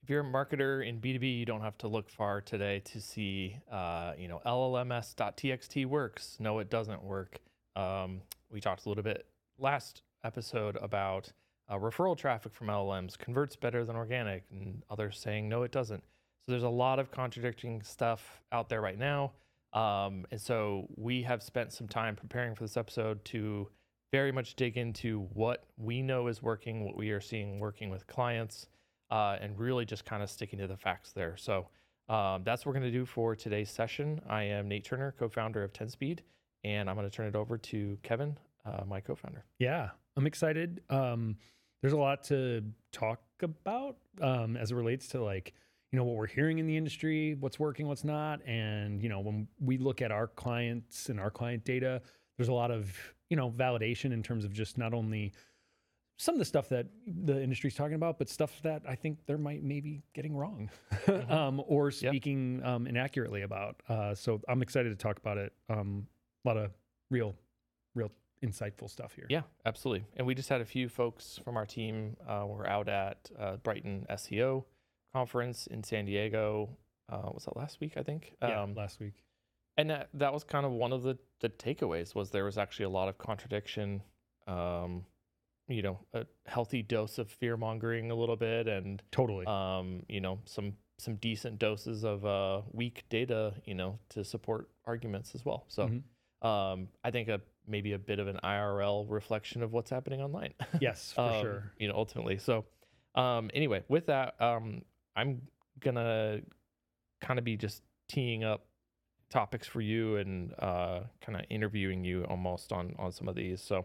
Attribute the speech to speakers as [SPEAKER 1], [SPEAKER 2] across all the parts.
[SPEAKER 1] if you're a marketer in B2B, you don't have to look far today to see, LLMS.txt works. No, it doesn't work. We talked a little bit last episode about referral traffic from LLMs converts better than organic, and others saying, no, it doesn't. So there's a lot of contradicting stuff out there right now. And so we have spent some time preparing for this episode to very much dig into what we know is working, what we are seeing working with clients, and really just kind of sticking to the facts there. So that's what we're going to do for today's session. I am Nate Turner, co-founder of 10Speed, and I'm going to turn it over to Kevin, my co-founder.
[SPEAKER 2] Yeah, I'm excited. There's a lot to talk about as it relates to what we're hearing in the industry, what's working, what's not. And, when we look at our clients and our client data, there's a lot of, validation in terms of just not only some of the stuff that the industry's talking about, but stuff that I think they're maybe getting wrong or speaking inaccurately about. So I'm excited to talk about it. A lot of real insightful stuff here.
[SPEAKER 1] Yeah, absolutely. And we just had a few folks from our team. We're out at Brighton SEO conference in San Diego. Was that last week, I think?
[SPEAKER 2] Last week.
[SPEAKER 1] And that was kind of one of the takeaways was there was actually a lot of contradiction, a healthy dose of fear mongering a little bit, and
[SPEAKER 2] totally,
[SPEAKER 1] some decent doses of weak data, to support arguments as well. So I think maybe a bit of an IRL reflection of what's happening online.
[SPEAKER 2] Yes, for sure.
[SPEAKER 1] Ultimately. So anyway, with that, I'm gonna kind of be just teeing up topics for you and kind of interviewing you almost on some of these. So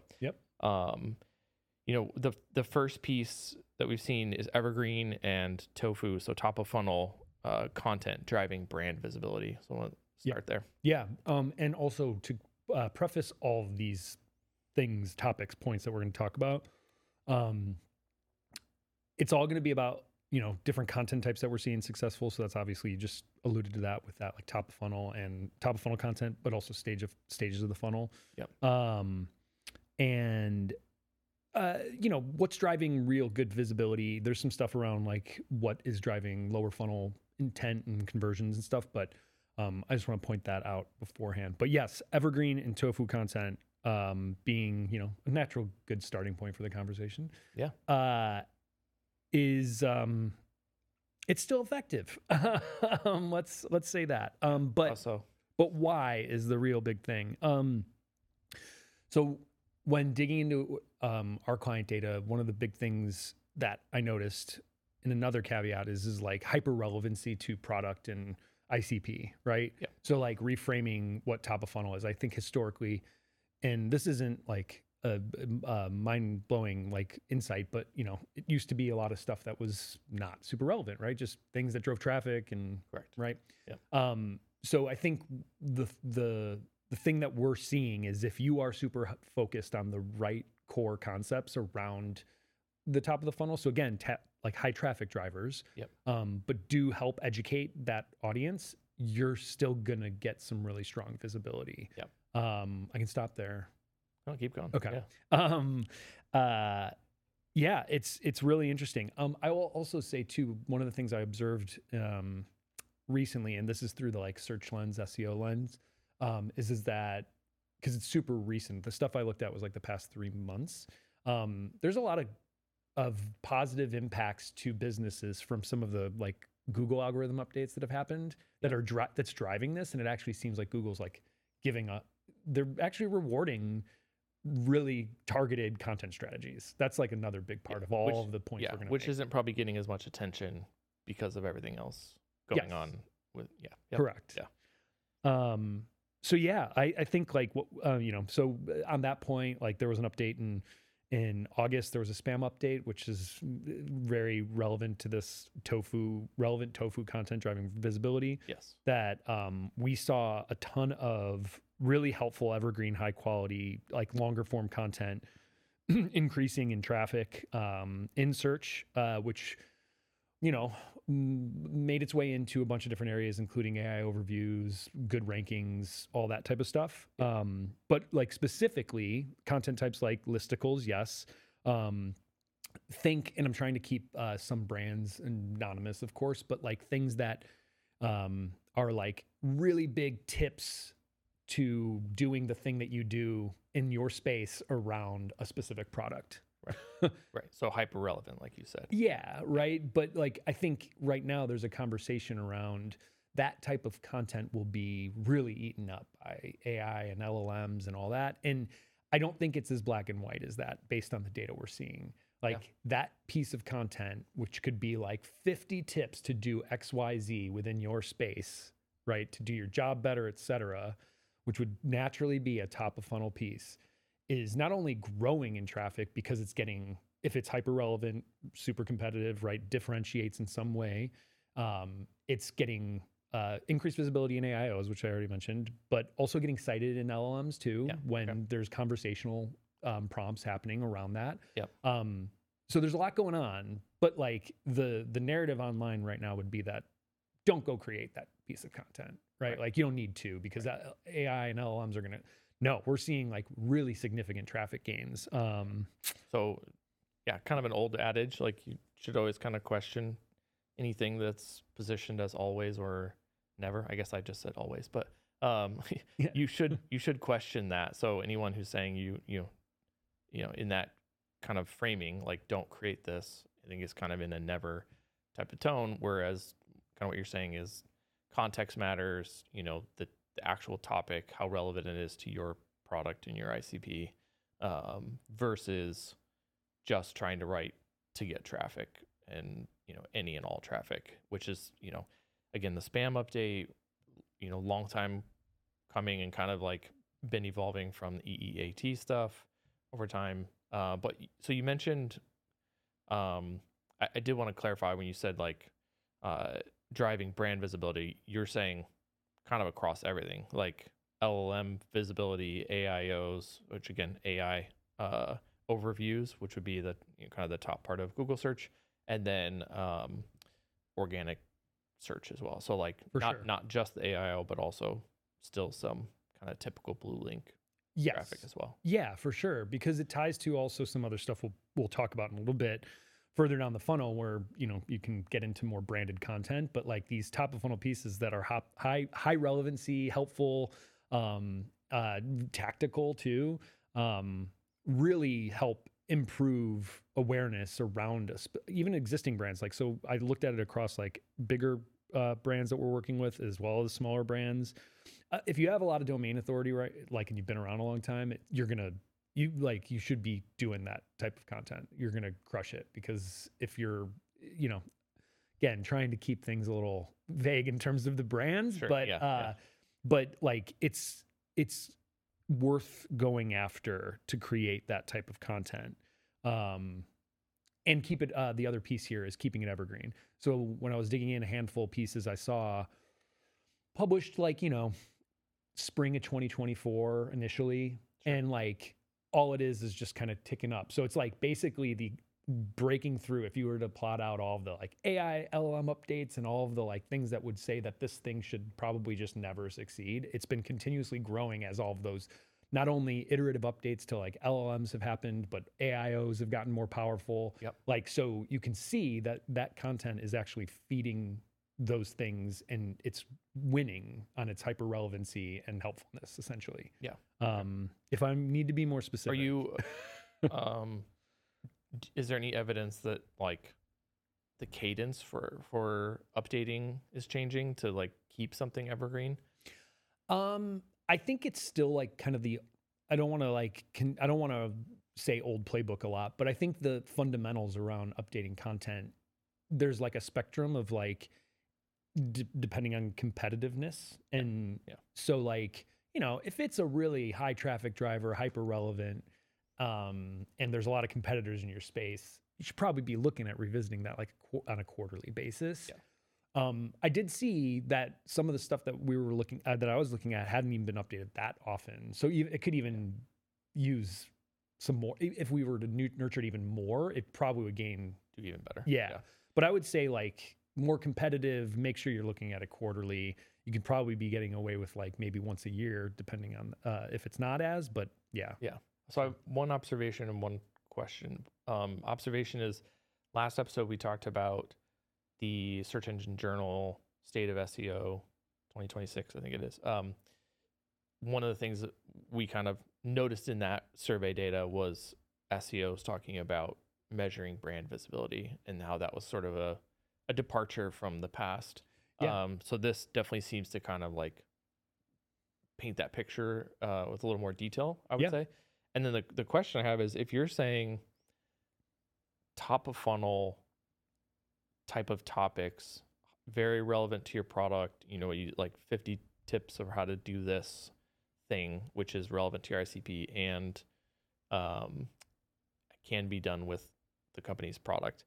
[SPEAKER 1] the first piece that we've seen is Evergreen and Tofu, so top of funnel content driving brand visibility. So I want to start there.
[SPEAKER 2] Yeah, and also to preface all of these topics, points that we're going to talk about, it's all going to be about different content types that we're seeing successful. So that's obviously, you just alluded to that with that, like top of funnel content, but also stages of the funnel.
[SPEAKER 1] Yep.
[SPEAKER 2] What's driving real good visibility. There's some stuff around like what is driving lower funnel intent and conversions and stuff, but I just want to point that out beforehand. But yes, Evergreen and Tofu content being, a natural good starting point for the conversation.
[SPEAKER 1] Yeah.
[SPEAKER 2] It's still effective. Let's say that. But why is the real big thing. So when digging into our client data, one of the big things that I noticed, and another caveat is like hyper relevancy to product and ICP, right?
[SPEAKER 1] Yeah.
[SPEAKER 2] So like reframing what top of funnel is. I think historically, and this isn't like a mind-blowing like insight, but it used to be a lot of stuff that was not super relevant, right? Just things that drove traffic and
[SPEAKER 1] correct,
[SPEAKER 2] right?
[SPEAKER 1] Yeah.
[SPEAKER 2] So I think the thing that we're seeing is if you are super focused on the right core concepts around the top of the funnel. So again, like high traffic drivers, but do help educate that audience, you're still gonna get some really strong visibility.
[SPEAKER 1] Yep.
[SPEAKER 2] I can stop there.
[SPEAKER 1] Oh, keep going.
[SPEAKER 2] Okay.
[SPEAKER 1] Yeah.
[SPEAKER 2] It's really interesting. I will also say too, one of the things I observed recently, and this is through the like search lens, SEO lens, is that because it's super recent. The stuff I looked at was like the past 3 months. There's a lot of positive impacts to businesses from some of the like Google algorithm updates that have happened that are that's driving this, and it actually seems like Google's like they're actually rewarding really targeted content strategies. That's like another big part of all of the points we're going to
[SPEAKER 1] which isn't probably getting as much attention because of everything else going on with
[SPEAKER 2] correct. So yeah, I think like what so on that point, like there was an update in August. There was a spam update, which is very relevant to this tofu content driving visibility.
[SPEAKER 1] Yes,
[SPEAKER 2] that we saw a ton of really helpful evergreen, high quality, like longer form content increasing in traffic in search, which made its way into a bunch of different areas, including AI overviews, good rankings, all that type of stuff. But like specifically content types like listicles, yes. and I'm trying to keep some brands anonymous, of course, but like things that are like really big tips to doing the thing that you do in your space around a specific product.
[SPEAKER 1] Right. So hyper relevant, like you said.
[SPEAKER 2] Yeah, right. But like, I think right now there's a conversation around that type of content will be really eaten up by AI and LLMs and all that. And I don't think it's as black and white as that based on the data we're seeing. Like that piece of content, which could be like 50 tips to do XYZ within your space, right? To do your job better, et cetera, which would naturally be a top of funnel piece, is not only growing in traffic because it's getting, if it's hyper relevant, super competitive, right, differentiates in some way, it's getting increased visibility in AIOs, which I already mentioned, but also getting cited in LLMs too, when there's conversational prompts happening around that. So there's a lot going on, but like the narrative online right now would be that don't go create that piece of content, right? Like you don't need to, because that AI and LLMs are going to, no, we're seeing like really significant traffic gains.
[SPEAKER 1] So yeah, kind of an old adage, like you should always kind of question anything that's positioned as always or never. I guess I just said always, but you should question that. So anyone who's saying you know, in that kind of framing, like don't create this, I think is kind of in a never type of tone. Whereas kind of what you're saying is context matters, you know, the actual topic, how relevant it is to your product and your ICP, versus just trying to write to get traffic and, you know, any and all traffic, which is, you know, again, the spam update, you know, long time coming and kind of like been evolving from the EEAT stuff over time. But so you mentioned, I did want to clarify when you said like driving brand visibility, you're saying kind of across everything, like LLM visibility, AIOs, which again, AI overviews, which would be the, you know, kind of the top part of Google search, and then organic search as well. So like not just the AIO, but also still some kind of typical blue link traffic as well.
[SPEAKER 2] Yeah, for sure, because it ties to also some other stuff we'll talk about in a little bit further down the funnel, where, you know, you can get into more branded content, but like these top of funnel pieces that are high relevancy, helpful, tactical too, really help improve awareness around us, even existing brands. Like, so I looked at it across like bigger brands that we're working with, as well as smaller brands. If you have a lot of domain authority, right, like, and you've been around a long time, you should be doing that type of content. You're going to crush it, because if you're, you know, again, trying to keep things a little vague in terms of the brands, but like it's worth going after to create that type of content. And keep it, the other piece here is keeping it evergreen. So when I was digging in, a handful of pieces I saw published, like, you know, spring of 2024 initially. And like, all it is just kind of ticking up. So it's like basically the breaking through, if you were to plot out all of the like AI LLM updates and all of the like things that would say that this thing should probably just never succeed, it's been continuously growing as all of those, not only iterative updates to like LLMs have happened, but AIOs have gotten more powerful. Like, so you can see that that content is actually feeding those things, and it's winning on its hyper relevancy and helpfulness, essentially. If I need to be more specific,
[SPEAKER 1] are you is there any evidence that like the cadence for updating is changing to like keep something evergreen?
[SPEAKER 2] I think it's still like kind of the, I don't want to say old playbook a lot, but I think the fundamentals around updating content, there's like a spectrum of like, depending on competitiveness. And so like, you know, if it's a really high traffic driver, hyper relevant, and there's a lot of competitors in your space, you should probably be looking at revisiting that like on a quarterly basis. I did see that some of the stuff that we were looking at, that I was looking at, hadn't even been updated that often. So it could even use some more. If we were to nurture it even more, it probably would do
[SPEAKER 1] even better.
[SPEAKER 2] But I would say like more competitive, make sure you're looking at it quarterly. You could probably be getting away with like maybe once a year, depending on if it's not as, but yeah.
[SPEAKER 1] So I have one observation and one question. Observation is, last episode we talked about the Search Engine Journal State of SEO 2026, I think it is. One of the things that we kind of noticed in that survey data was SEOs talking about measuring brand visibility and how that was sort of a departure from the past.
[SPEAKER 2] Yeah.
[SPEAKER 1] So this definitely seems to kind of like paint that picture with a little more detail, I would say. And then the question I have is, if you're saying top of funnel type of topics, very relevant to your product, you know, you like 50 tips of how to do this thing, which is relevant to your ICP and can be done with the company's product.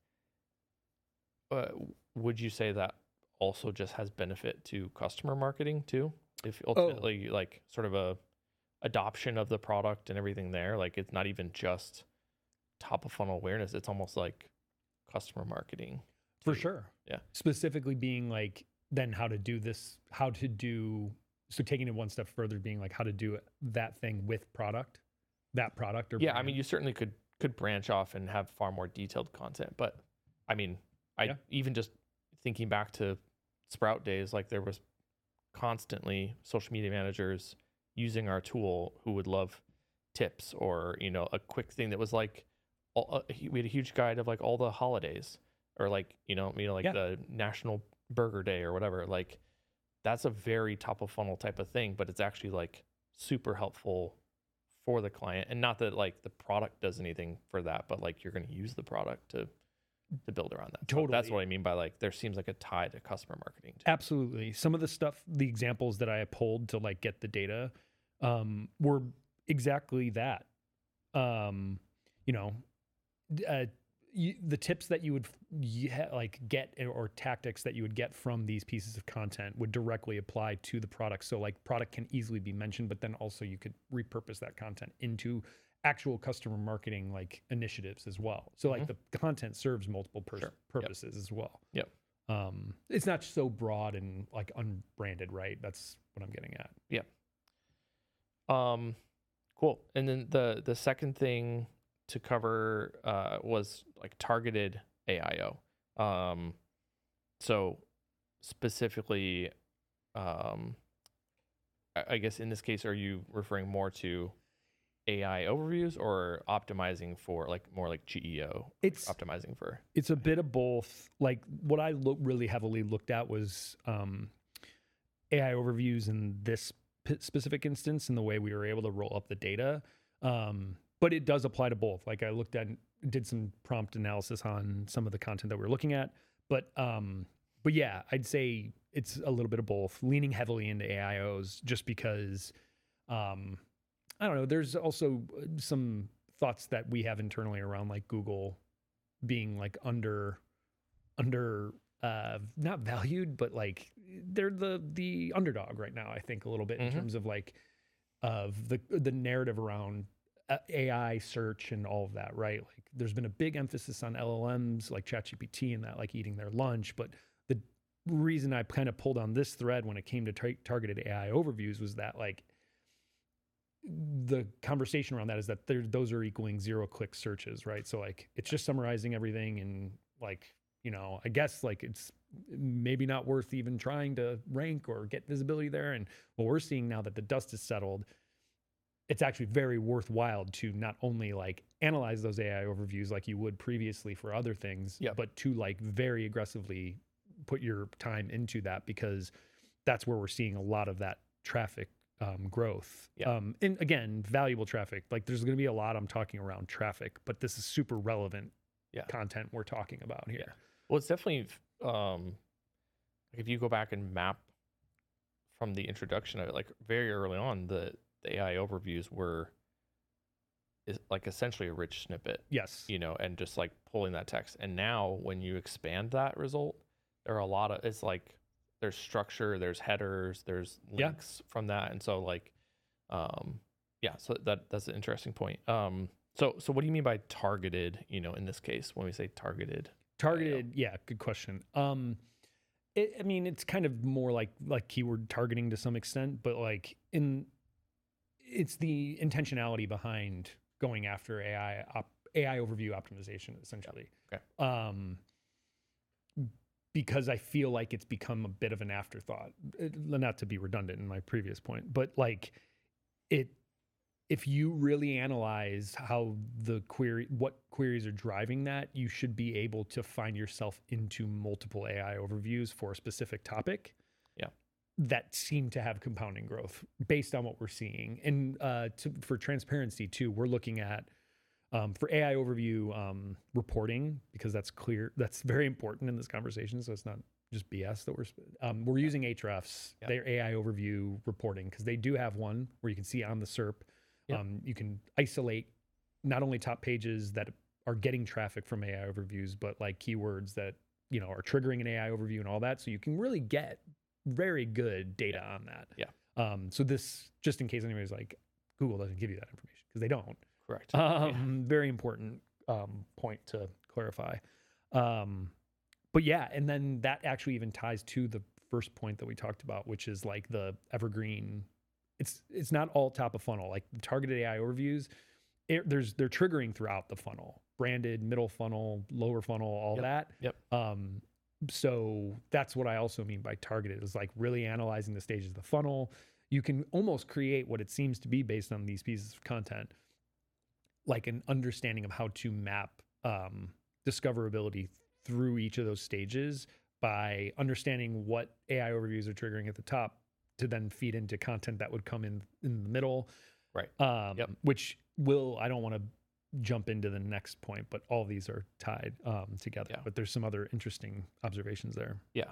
[SPEAKER 1] Would you say that also just has benefit to customer marketing too? If ultimately like sort of a adoption of the product and everything there, like it's not even just top of funnel awareness, it's almost like customer marketing
[SPEAKER 2] For
[SPEAKER 1] too.
[SPEAKER 2] sure.
[SPEAKER 1] Yeah.
[SPEAKER 2] Specifically being like, then how to do this, so taking it one step further, being like how to do that thing with that product or
[SPEAKER 1] yeah,
[SPEAKER 2] brand.
[SPEAKER 1] I mean, you certainly could branch off and have far more detailed content, but I mean, even just thinking back to Sprout days, like there was constantly social media managers using our tool who would love tips or, you know, a quick thing that was like, we had a huge guide of like all the holidays or like, the National Burger Day or whatever. Like that's a very top of funnel type of thing, but it's actually like super helpful for the client. And not that like the product does anything for that, but like you're going to use the product to build around that.
[SPEAKER 2] Totally.
[SPEAKER 1] So that's what I mean by like, there seems like a tie to customer marketing too.
[SPEAKER 2] Absolutely. Some of the stuff, the examples that I pulled to like get the data were exactly that. The tips that you would get or tactics that you would get from these pieces of content would directly apply to the product. So like product can easily be mentioned, but then also you could repurpose that content into actual customer marketing like initiatives as well. So like the content serves multiple purposes as well.
[SPEAKER 1] Yep.
[SPEAKER 2] It's not so broad and like unbranded, right? That's what I'm getting at.
[SPEAKER 1] Yep. Cool. And then the second thing to cover was like targeted AIO. So specifically, I guess in this case, are you referring more to AI overviews or optimizing for like more like GEO?
[SPEAKER 2] It's
[SPEAKER 1] optimizing for.
[SPEAKER 2] It's a bit of both. Like what I really heavily looked at was AI overviews in this specific instance and the way we were able to roll up the data. But it does apply to both. Like I did some prompt analysis on some of the content that we were looking at. But yeah, I'd say it's a little bit of both, leaning heavily into AIOs just because, I don't know, there's also some thoughts that we have internally around like Google being like under not valued, but like they're the underdog right now, I think a little bit in terms of like of the narrative around AI search and all of that, right? Like there's been a big emphasis on LLMs like ChatGPT and that like eating their lunch. But the reason I kind of pulled on this thread when it came to targeted AI overviews was that like the conversation around that is that those are equaling 0-click searches, right? So like it's just summarizing everything and like, you know, I guess like it's maybe not worth even trying to rank or get visibility there. And what we're seeing now that the dust is settled, it's actually very worthwhile to not only like analyze those AI overviews like you would previously for other things, but to like very aggressively put your time into that, because that's where we're seeing a lot of that traffic growth. And again, valuable traffic. Like there's going to be a lot I'm talking around traffic, but this is super relevant content we're talking about here.
[SPEAKER 1] Well, it's definitely, if you go back and map from the introduction of it, like very early on, the AI overviews is like essentially a rich snippet.
[SPEAKER 2] Yes.
[SPEAKER 1] You know, and just like pulling that text. And now when you expand that result, there are a lot of, it's like there's structure, there's headers, there's links from that. And so like, so that's an interesting point. So what do you mean by targeted, you know, in this case, when we say targeted?
[SPEAKER 2] Targeted, good question. I mean, it's kind of more like keyword targeting to some extent, but like it's the intentionality behind going after AI AI overview optimization, essentially.
[SPEAKER 1] Okay.
[SPEAKER 2] Because I feel like it's become a bit of an afterthought. Not to be redundant in my previous point, but like if you really analyze how what queries are driving that, you should be able to find yourself into multiple AI overviews for a specific topic.
[SPEAKER 1] Yeah.
[SPEAKER 2] That seem to have compounding growth based on what we're seeing. And for transparency too, we're looking at for AI overview reporting, because that's clear. That's very important in this conversation. So it's not just BS that we're using Ahrefs, their AI overview reporting, because they do have one where you can see on the SERP. You can isolate not only top pages that are getting traffic from AI overviews, but like keywords that, are triggering an AI overview and all that. So you can really get very good data on that.
[SPEAKER 1] Yeah.
[SPEAKER 2] So this, just in case anybody's like, Google doesn't give you that information, because they don't.
[SPEAKER 1] Correct.
[SPEAKER 2] Very important point to clarify. But yeah, and then that actually even ties to the first point that we talked about, which is like the evergreen. It's not all top of funnel. Like the targeted AI overviews, they're triggering throughout the funnel, branded, middle funnel, lower funnel, all that.
[SPEAKER 1] Yep.
[SPEAKER 2] So that's what I also mean by targeted, is like really analyzing the stages of the funnel. You can almost create what it seems to be based on these pieces of content, like an understanding of how to map discoverability through each of those stages by understanding what AI overviews are triggering at the top to then feed into content that would come in the middle.
[SPEAKER 1] Right.
[SPEAKER 2] Which I don't want to jump into the next point, but all of these are tied together.
[SPEAKER 1] Yeah.
[SPEAKER 2] But there's some other interesting observations there.
[SPEAKER 1] Yeah.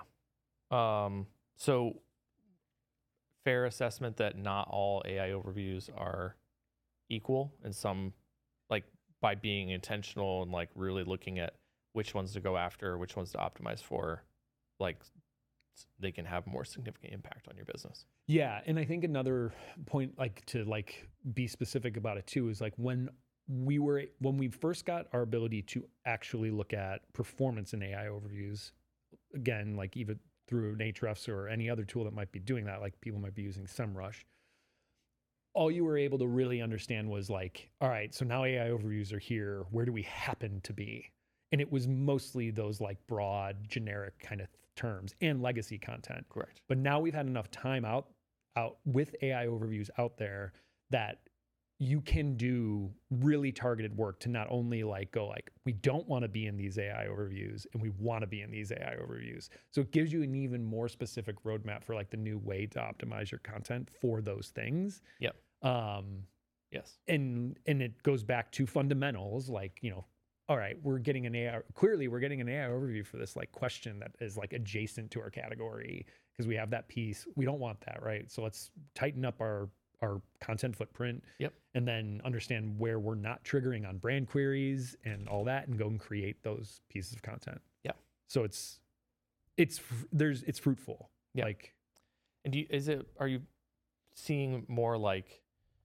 [SPEAKER 1] So fair assessment that not all AI overviews are equal, and some, like, by being intentional and like really looking at which ones to go after, which ones to optimize for, like they can have more significant impact on your business.
[SPEAKER 2] Yeah. And I think another point, like to like be specific about it too, is like when we first got our ability to actually look at performance in AI overviews, again, like even through an Ahrefs or any other tool that might be doing that, like people might be using SEMrush, all you were able to really understand was like, all right, so now AI overviews are here. Where do we happen to be? And it was mostly those like broad, generic kind of terms and legacy content.
[SPEAKER 1] Correct.
[SPEAKER 2] But now we've had enough time out with AI overviews out there that you can do really targeted work to not only like go like, we don't want to be in these AI overviews and we want to be in these AI overviews. So it gives you an even more specific roadmap for like the new way to optimize your content for those things.
[SPEAKER 1] Yep. Yes.
[SPEAKER 2] And it goes back to fundamentals, like, all right, we're getting an AI overview for this like question that is like adjacent to our category because we have that piece. We don't want that, right? So let's tighten up our content footprint. Yep. And then understand where we're not triggering on brand queries and all that, and go and create those pieces of content.
[SPEAKER 1] Yeah.
[SPEAKER 2] So it's fruitful.
[SPEAKER 1] Yeah.
[SPEAKER 2] Like,
[SPEAKER 1] and are you seeing more like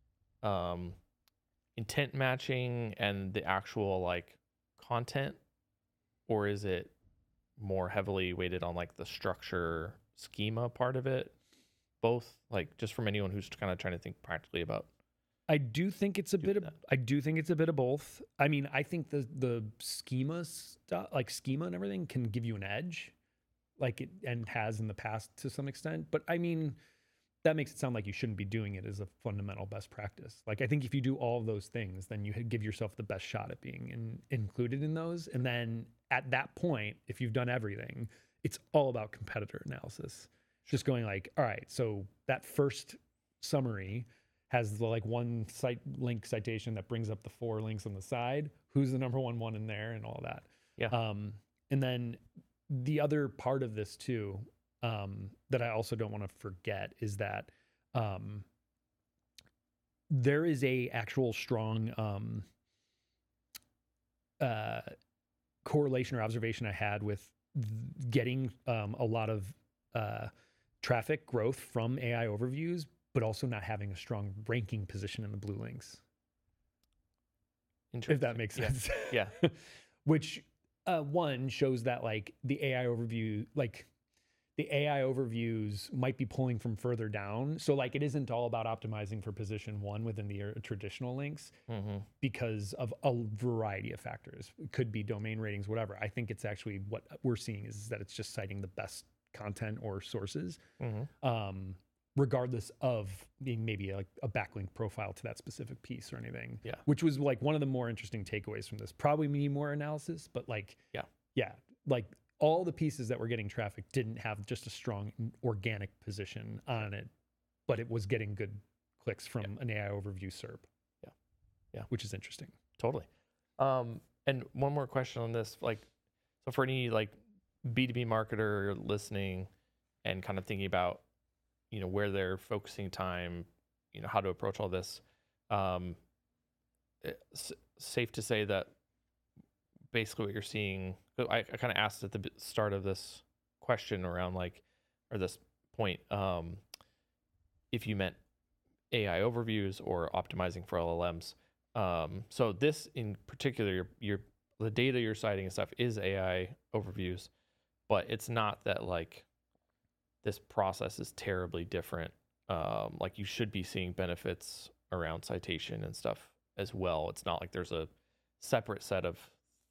[SPEAKER 1] intent matching and the actual like content, or is it more heavily weighted on like the structure schema part of it? Both, like, just from anyone who's kind of trying to think practically about.
[SPEAKER 2] I do think it's a bit of both. I mean, I think the schema stuff, like schema and everything, can give you an edge, like it and has in the past to some extent. But I mean, that makes it sound like you shouldn't be doing it as a fundamental best practice. Like, I think if you do all of those things, then you give yourself the best shot at being included in those. And then at that point, if you've done everything, it's all about competitor analysis. Just going like, all right, so that first summary has the like one link citation that brings up the 4 links on the side. Who's the number one in there and all that?
[SPEAKER 1] Yeah.
[SPEAKER 2] And then the other part of this too, that I also don't want to forget, is that there is a actual strong correlation or observation I had with getting a lot of traffic growth from AI overviews, but also not having a strong ranking position in the blue links. If that makes sense.
[SPEAKER 1] Yeah.
[SPEAKER 2] Which one shows that like the AI overview, like the AI overviews might be pulling from further down. So like it isn't all about optimizing for position one within the traditional links because of a variety of factors. It could be domain ratings, whatever. I think it's actually what we're seeing is that it's just citing the best content or sources, regardless of being maybe like a backlink profile to that specific piece or anything.
[SPEAKER 1] Yeah.
[SPEAKER 2] Which was like one of the more interesting takeaways from this. Probably need more analysis, but like, yeah, like all the pieces that were getting traffic didn't have just a strong organic position on it, but it was getting good clicks from an AI overview SERP.
[SPEAKER 1] Yeah.
[SPEAKER 2] Which is interesting.
[SPEAKER 1] Totally. And one more question on this, like, so for any like B2B marketer listening and kind of thinking about, where they're focusing time, how to approach all this, it's safe to say that basically what you're seeing, I kind of asked at the start of this question around or this point, if you meant AI overviews or optimizing for LLMs. So this in particular, the data you're citing and stuff is AI overviews, but it's not that like this process is terribly different. Like you should be seeing benefits around citation and stuff as well. It's not like there's a separate set of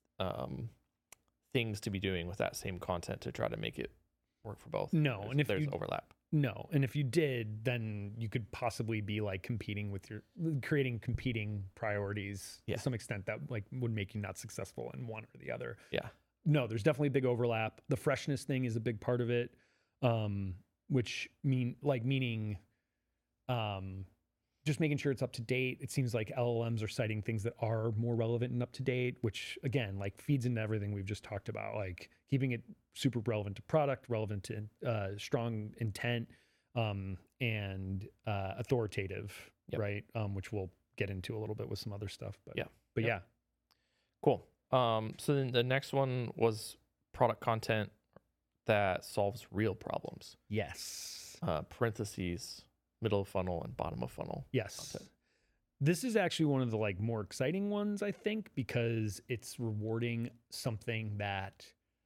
[SPEAKER 1] things to be doing with that same content to try to make it work for both.
[SPEAKER 2] No, and if
[SPEAKER 1] there's overlap.
[SPEAKER 2] No, and if you did, then you could possibly be like competing with creating competing priorities to some extent that like would make you not successful in one or the other.
[SPEAKER 1] Yeah.
[SPEAKER 2] No, there's definitely a big overlap. The freshness thing is a big part of it, meaning just making sure it's up to date. It seems like LLMs are citing things that are more relevant and up to date, which again, like feeds into everything we've just talked about, like keeping it super relevant to product, relevant to strong intent, and authoritative, right? Which we'll get into a little bit with some other stuff. But yeah.
[SPEAKER 1] Cool. So then the next one was product content that solves real problems.
[SPEAKER 2] Yes.
[SPEAKER 1] Parentheses, middle of funnel and bottom of funnel.
[SPEAKER 2] Yes.
[SPEAKER 1] Content.
[SPEAKER 2] This is actually one of the like more exciting ones, I think, because it's rewarding something that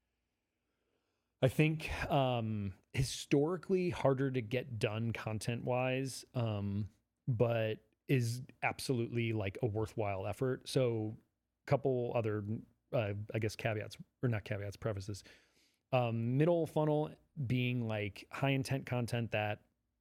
[SPEAKER 2] I think historically harder to get done content wise, but is absolutely like a worthwhile effort. So a couple other, I guess, prefaces. Middle funnel being like high intent content that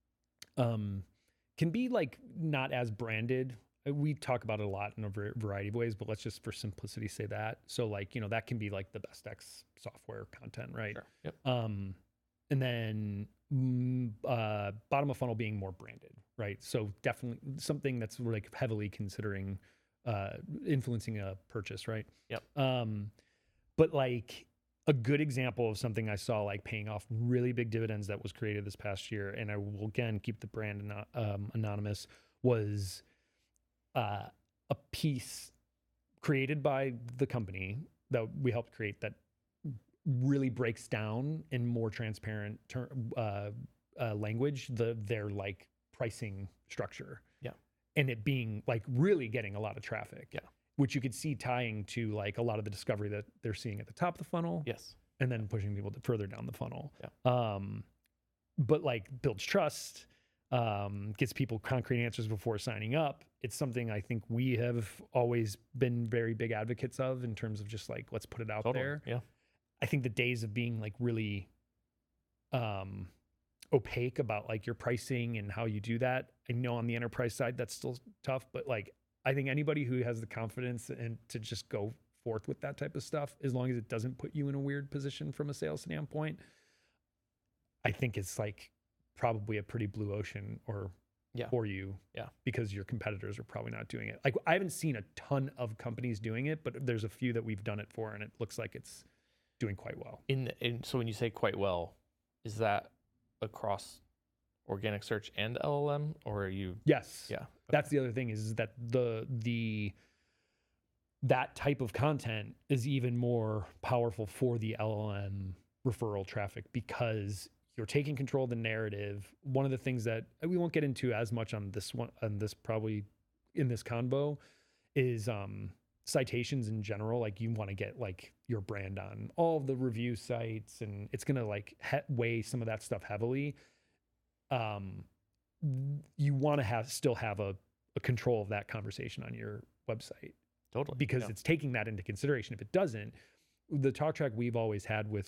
[SPEAKER 2] can be like not as branded. We talk about it a lot in a variety of ways, but let's just for simplicity say that. So like, that can be like the best X software content, right?
[SPEAKER 1] Sure. Yep.
[SPEAKER 2] And then bottom of funnel being more branded, right? So definitely something that's like heavily considering influencing a purchase, right?
[SPEAKER 1] Yep.
[SPEAKER 2] But like a good example of something I saw like paying off really big dividends that was created this past year, and I will again keep the brand anonymous, was a piece created by the company that we helped create that really breaks down in more transparent language their like pricing structure.
[SPEAKER 1] Yeah.
[SPEAKER 2] And it being like really getting a lot of traffic.
[SPEAKER 1] Yeah.
[SPEAKER 2] Which you could see tying to like a lot of the discovery that they're seeing at the top of the funnel.
[SPEAKER 1] Yes.
[SPEAKER 2] And then pushing people further down the funnel.
[SPEAKER 1] Yeah.
[SPEAKER 2] But like builds trust, gets people concrete answers before signing up. It's something I think we have always been very big advocates of in terms of just like, let's put it out there.
[SPEAKER 1] Yeah.
[SPEAKER 2] I think the days of being like really opaque about like your pricing and how you do that, I know on the enterprise side, that's still tough, but like, I think anybody who has the confidence and to just go forth with that type of stuff, as long as it doesn't put you in a weird position from a sales standpoint, I think it's like probably a pretty blue ocean for you.
[SPEAKER 1] Yeah.
[SPEAKER 2] Because your competitors are probably not doing it. Like I haven't seen a ton of companies doing it, but there's a few that we've done it for, and it looks like it's doing quite well.
[SPEAKER 1] So when you say quite well, is that across organic search and LLM, or are you?
[SPEAKER 2] Yes.
[SPEAKER 1] Yeah. Okay.
[SPEAKER 2] That's the other thing is that that type of content is even more powerful for the LLM referral traffic because you're taking control of the narrative. One of the things that we won't get into as much on this one, probably in this convo, is citations in general, like you want to get like your brand on all of the review sites, and it's going to like weigh some of that stuff heavily. You want to still have a control of that conversation on your website.
[SPEAKER 1] Totally.
[SPEAKER 2] Because it's taking that into consideration. If it doesn't, the talk track we've always had with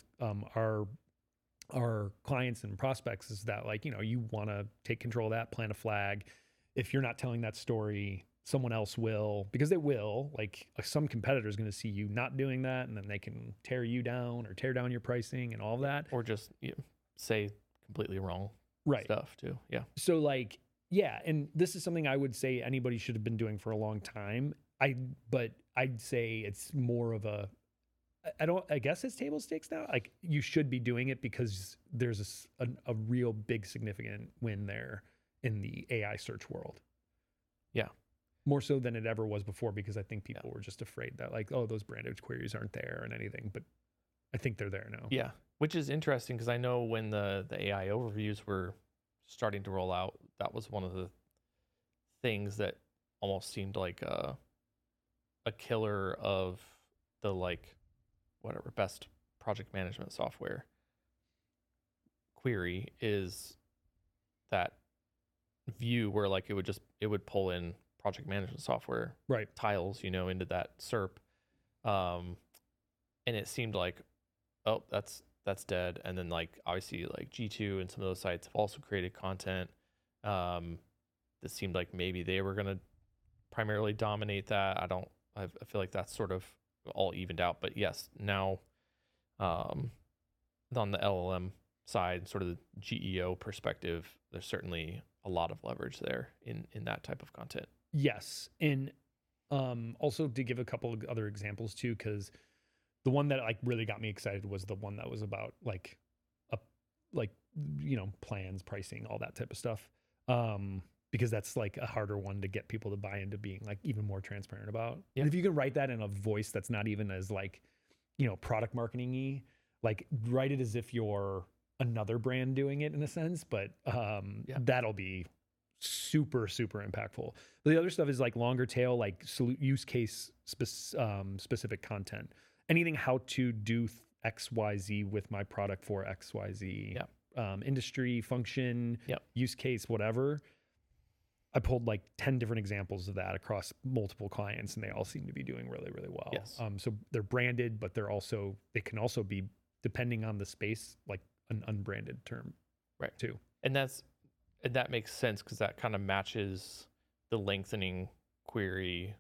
[SPEAKER 2] our clients and prospects is that, like, you want to take control of that, plant a flag. If you're not telling that story, someone else will, because they will. Like, some competitor is going to see you not doing that, and then they can tear you down or tear down your pricing and all of that.
[SPEAKER 1] Or just say completely wrong stuff too. Yeah.
[SPEAKER 2] So like, yeah. And this is something I would say anybody should have been doing for a long time. But I'd say it's more of I guess it's table stakes now. Like, you should be doing it because there's a real big significant win there in the AI search world.
[SPEAKER 1] Yeah.
[SPEAKER 2] More so than it ever was before, because I think people were just afraid that, like, oh, those branded queries aren't there and anything, but I think they're there now.
[SPEAKER 1] Yeah. Which is interesting, because I know when the AI overviews were starting to roll out, that was one of the things that almost seemed like a killer of the, like, whatever, best project management software query, is that view where, like, it would pull in project management software tiles, into that SERP. And it seemed like, oh, that's dead. And then, like, obviously, like, G2 and some of those sites have also created content. That seemed like maybe they were going to primarily dominate that. I feel like that's sort of all evened out. But yes, now on the LLM side, sort of the GEO perspective, there's certainly a lot of leverage there in that type of content.
[SPEAKER 2] Yes. And also, to give a couple of other examples too, because the one that, like, really got me excited was the one that was about like plans, pricing, all that type of stuff. Because that's, like, a harder one to get people to buy into being, like, even more transparent about.
[SPEAKER 1] Yeah.
[SPEAKER 2] And if you can write that in a voice that's not even as, like, product marketing-y, like, write it as if you're another brand doing it in a sense, but that'll be super, super impactful. But the other stuff is, like, longer tail, like, use case specific content. Anything how to do XYZ with my product for XYZ, industry, function, use case, whatever. I pulled like 10 different examples of that across multiple clients, and they all seem to be doing really, really well.
[SPEAKER 1] Yes.
[SPEAKER 2] So they're branded, but they can also be, depending on the space, like an unbranded term, too.
[SPEAKER 1] And that makes sense, because that kind of matches the lengthening query.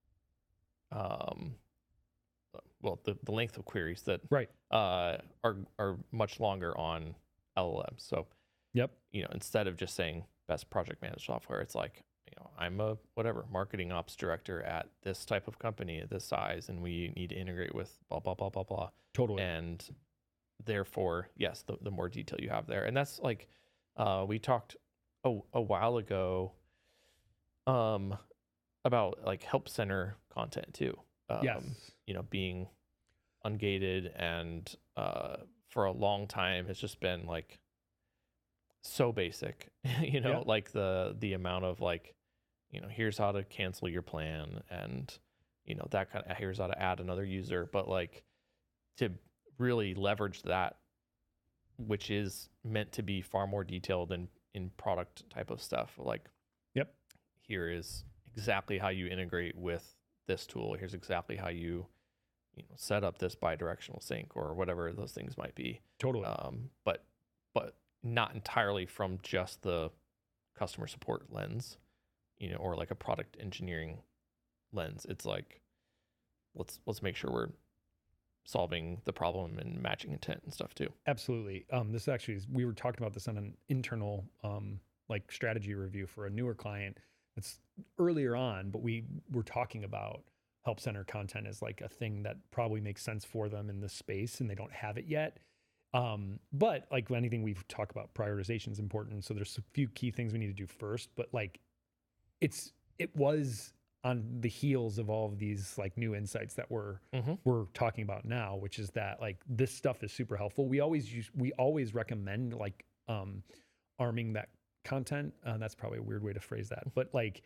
[SPEAKER 1] The length of queries that are much longer on LLMs. So instead of just saying best project management software, it's like, I'm a marketing ops director at this type of company at this size, and we need to integrate with blah blah blah blah blah.
[SPEAKER 2] Totally.
[SPEAKER 1] And therefore, yes, the more detail you have there. And that's like, we talked a while ago about, like, help center content too. Being ungated, and for a long time it's just been, like, so basic, like the amount of, like, here's how to cancel your plan, and that kind of, here's how to add another user. But, like, to really leverage that, which is meant to be far more detailed than in product type of stuff, like, here is exactly how you integrate with this tool, here's exactly how you set up this bi-directional sync, or whatever those things might be.
[SPEAKER 2] Totally.
[SPEAKER 1] But not entirely from just the customer support lens, or like a product engineering lens. It's like, let's make sure we're solving the problem and matching intent and stuff too.
[SPEAKER 2] Absolutely. This actually we were talking about this on an internal like strategy review for a newer client. It's earlier on, but we were talking about help center content as, like, a thing that probably makes sense for them in this space, and they don't have it yet. But like anything we've talked about, prioritization is important. So there's a few key things we need to do first, but, like, it was on the heels of all of these, like, new insights that we're talking about now, which is that, like, this stuff is super helpful. We always recommend, like, arming that content. That's probably a weird way to phrase that, but, like,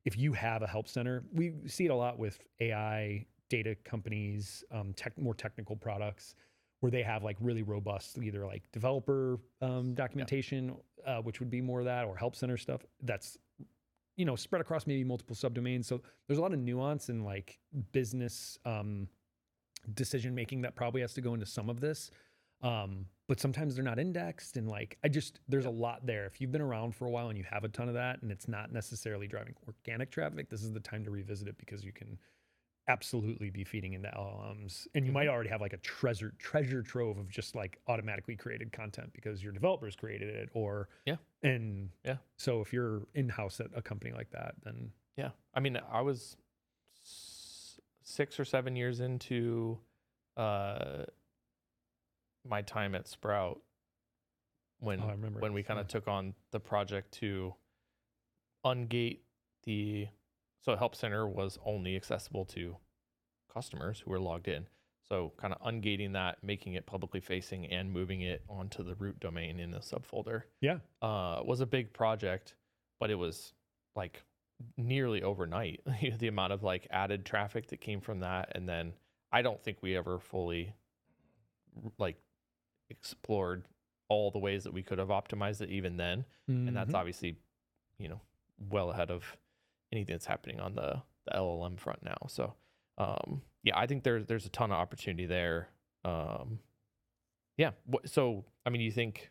[SPEAKER 2] if you have a help center, we see it a lot with AI data companies, more technical products, where they have like really robust either like developer documentation, which would be more of that, or help center stuff that's spread across maybe multiple subdomains. So there's a lot of nuance and like business decision making that probably has to go into some of this. But sometimes they're not indexed, and like there's a lot there. If you've been around for a while and you have a ton of that and it's not necessarily driving organic traffic, this is the time to revisit it, because you can absolutely be feeding into LLMs, and you might already have like a treasure trove of just like automatically created content because your developers created it, or so if you're in-house at a company like that, then
[SPEAKER 1] I mean, I was 6 or 7 years into my time at Sprout when we kind of took on the project to ungate so Help Center was only accessible to customers who were logged in. So kind of ungating that, making it publicly facing, and moving it onto the root domain in the subfolder. Was a big project, but it was like nearly overnight, the amount of like added traffic that came from that. And then I don't think we ever fully like explored all the ways that we could have optimized it even then. And that's obviously, well ahead of anything that's happening on the LLM front now. So, I think there's a ton of opportunity there. So, I mean, you think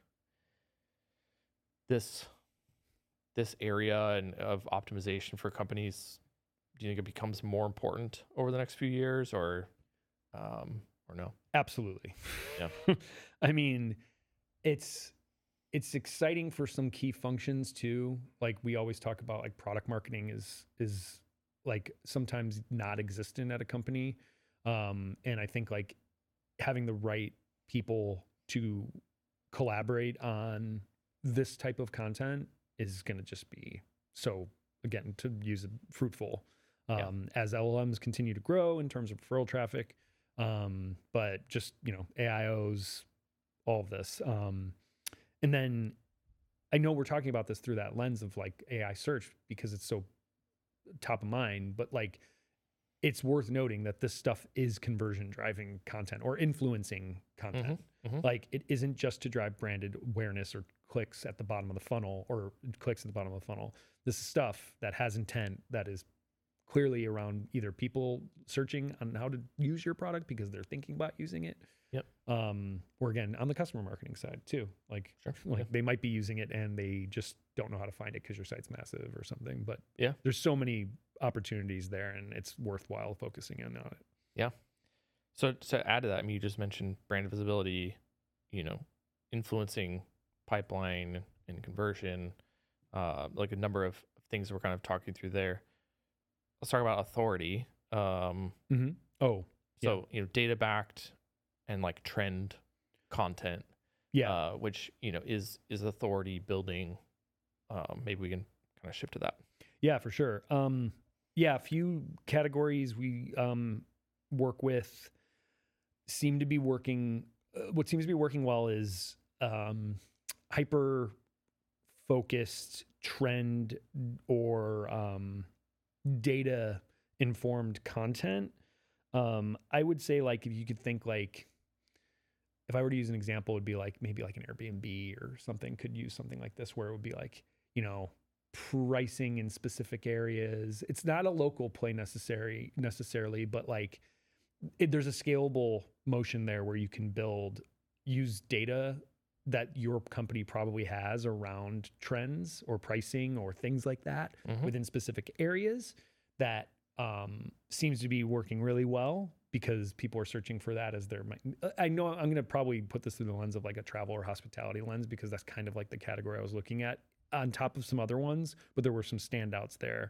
[SPEAKER 1] this area of optimization for companies, do you think it becomes more important over the next few years, or no?
[SPEAKER 2] Absolutely.
[SPEAKER 1] Yeah.
[SPEAKER 2] I mean, it's exciting for some key functions too. Like we always talk about, like product marketing is like sometimes not existent at a company. And I think like having the right people to collaborate on this type of content is going to just be so, again, to use it, fruitful as LLMs continue to grow in terms of referral traffic. But just, AIOs, all of this. And then I know we're talking about this through that lens of like AI search because it's so top of mind, but like it's worth noting that this stuff is conversion driving content or influencing content. Like it isn't just to drive branded awareness or clicks at the bottom of the funnel or clicks at the bottom of the funnel. This is stuff that has intent, that is clearly around either people searching on how to use your product because they're thinking about using it. Or again, on the customer marketing side too. Like, they might be using it and they just don't know how to find it because your site's massive or something. But there's so many opportunities there, and it's worthwhile focusing in on it.
[SPEAKER 1] Yeah. So to add to that, I mean, you just mentioned brand visibility, influencing pipeline and conversion, like a number of things we're kind of talking through there. Let's talk about authority. Data backed and like trend content, which is authority building. Maybe we can kind of shift to that.
[SPEAKER 2] Yeah, for sure. A few categories we work with seem to be working. What seems to be working well is hyper focused trend or data informed content. I would say, like, if you could think like, if I were to use an example, it would be like maybe like an Airbnb or something could use something like this, where it would be like, pricing in specific areas. It's not a local play necessarily, but like there's a scalable motion there where you can use data that your company probably has around trends or pricing or things like that within specific areas that seems to be working really well because people are searching for that as I know I'm going to probably put this through the lens of like a travel or hospitality lens, because that's kind of like the category I was looking at on top of some other ones, but there were some standouts there.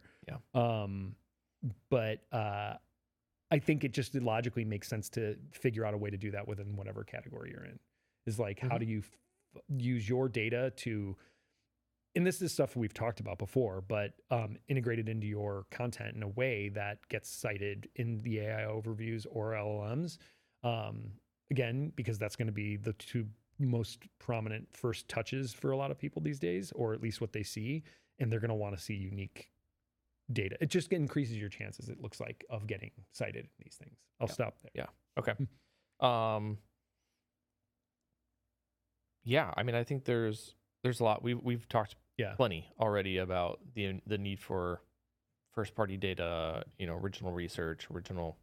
[SPEAKER 2] But I think it just logically makes sense to figure out a way to do that within whatever category you're in. Is like, how do you use your data to, and this is stuff we've talked about before, but integrate it into your content in a way that gets cited in the AI overviews or LLMs. Again, because that's going to be the two most prominent first touches for a lot of people these days, or at least what they see, and they're going to want to see unique data. It just increases your chances, it looks like, of getting cited in these things. I'll stop there.
[SPEAKER 1] Yeah. Okay. Yeah, I mean, I think there's a lot. We've talked plenty already about the need for first party data, original research, original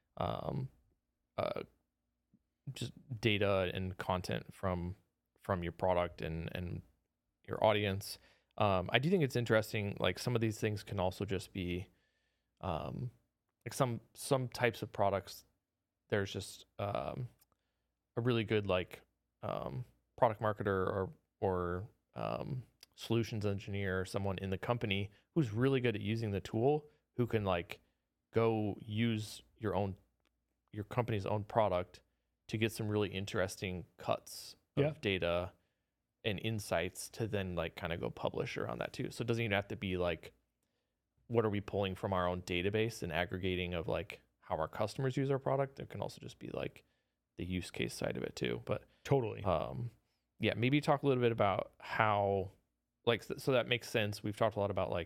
[SPEAKER 1] just data and content from your product and your audience. I do think it's interesting, like some of these things can also just be like some types of products. There's just a really good product marketer or solutions engineer, or someone in the company who's really good at using the tool, who can go use your company's own product to get some really interesting cuts of data and insights to then kind of go publish around that too. So it doesn't even have to be what are we pulling from our own database and aggregating of how our customers use our product. It can also just be the use case side of it too. But
[SPEAKER 2] totally.
[SPEAKER 1] Yeah, maybe talk a little bit about how so that makes sense. We've talked a lot about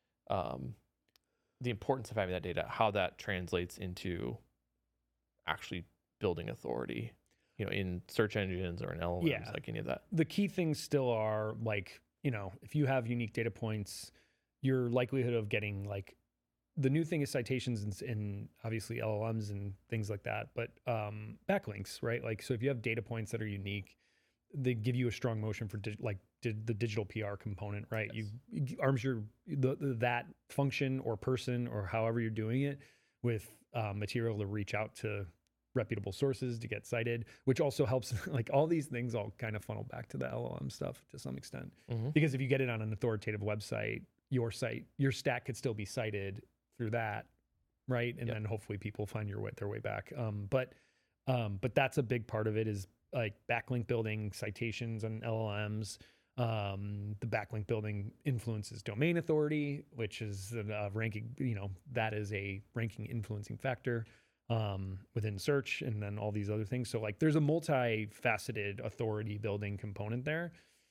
[SPEAKER 1] the importance of having that data, how that translates into actually building authority, in search engines or in LLMs, any of that.
[SPEAKER 2] The key things still are if you have unique data points, your likelihood of getting the new thing is citations and obviously LLMs and things like that, but backlinks, right? So if you have data points that are unique, they give you a strong motion for the digital PR component, right?
[SPEAKER 1] Yes.
[SPEAKER 2] You arms that function or person or however you're doing it with material to reach out to reputable sources to get cited, which also helps. All these things all kind of funnel back to the LLM stuff to some extent, because if you get it on an authoritative website, your stat could still be cited through that, right? And then hopefully people find their way back. But that's a big part of it, is backlink building, citations and LLMs. The backlink building influences domain authority, which is a ranking, that is a ranking influencing factor within search, and then all these other things. So there's a multifaceted authority building component there.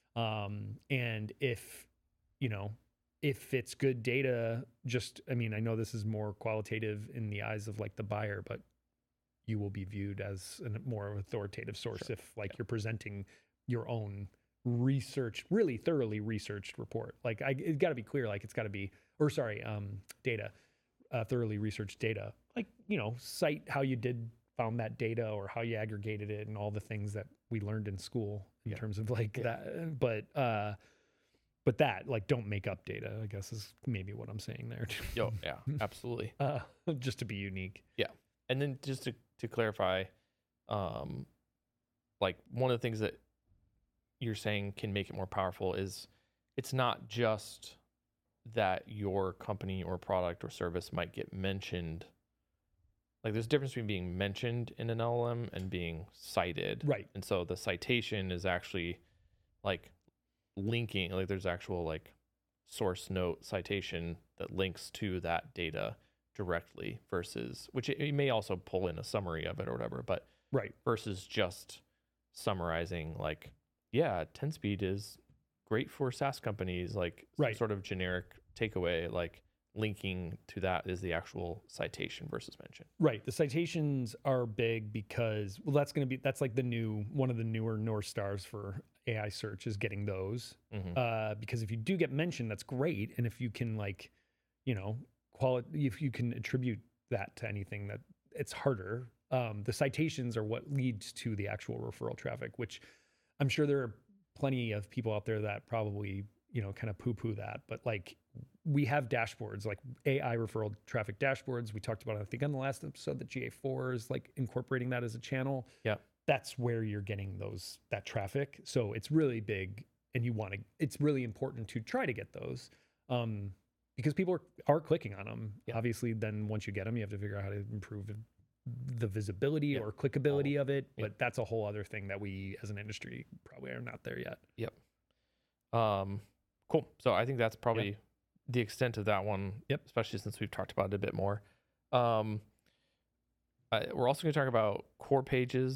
[SPEAKER 2] And if it's good data, I know this is more qualitative in the eyes of the buyer, but you will be viewed as a more authoritative source if you're presenting your own really thoroughly researched report. It's got to be clear, it's got to be, data, thoroughly researched data. Cite how you found that data or how you aggregated it and all the things that we learned in school in terms of that. But that don't make up data, I guess, is maybe what I'm saying there.
[SPEAKER 1] Yeah, absolutely.
[SPEAKER 2] Just to be unique.
[SPEAKER 1] Yeah. And then just to clarify, one of the things that you're saying can make it more powerful is it's not just that your company or product or service might get mentioned. There's a difference between being mentioned in an LLM and being cited.
[SPEAKER 2] Right.
[SPEAKER 1] And so the citation is actually linking, there's actual source note citation that links to that data directly, versus, which it may also pull in a summary of it or whatever, but versus just summarizing 10-speed is great for SaaS companies, some sort of generic takeaway, linking to that is the actual citation versus mention.
[SPEAKER 2] Right. The citations are big because, that's one of the newer North Stars for AI search, is getting those. Because if you do get mentioned, that's great. And if you can if you can attribute that to anything, that it's harder. The citations are what leads to the actual referral traffic, which I'm sure there are plenty of people out there that probably, kind of poo-poo that. But we have dashboards, AI referral traffic dashboards. We talked about, I think on the last episode, that GA4 is incorporating that as a channel.
[SPEAKER 1] Yeah.
[SPEAKER 2] That's where you're getting that traffic. So it's really big, and it's really important to try to get those. Because people are clicking on them. Yeah. Obviously, then once you get them, you have to figure out how to improve the visibility or clickability of it. But that's a whole other thing that we, as an industry, probably are not there yet.
[SPEAKER 1] Yep. Cool. So I think that's probably the extent of that one.
[SPEAKER 2] Yep.
[SPEAKER 1] Especially since we've talked about it a bit more. We're also going to talk about core pages